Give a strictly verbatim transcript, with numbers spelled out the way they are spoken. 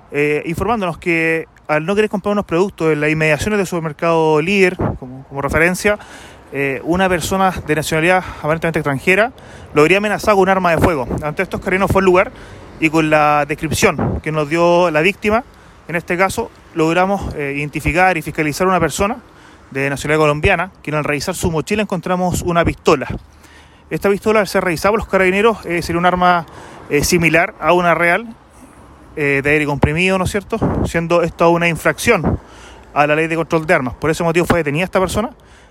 eh, informándonos que al no querer comprar unos productos en las inmediaciones del supermercado Líder, como, como referencia, eh, una persona de nacionalidad aparentemente extranjera lo habría amenazado con un arma de fuego. Ante estos, Carabineros fue al lugar y con la descripción que nos dio la víctima, en este caso, logramos eh, identificar y fiscalizar a una persona de nacionalidad colombiana, quien al revisar su mochila encontramos una pistola. Esta pistola, al ser revisada por los Carabineros, eh, sería un arma eh, similar a una real, eh, de aire comprimido, ¿no es cierto?, siendo esto una infracción a la ley de control de armas. Por ese motivo fue detenida esta persona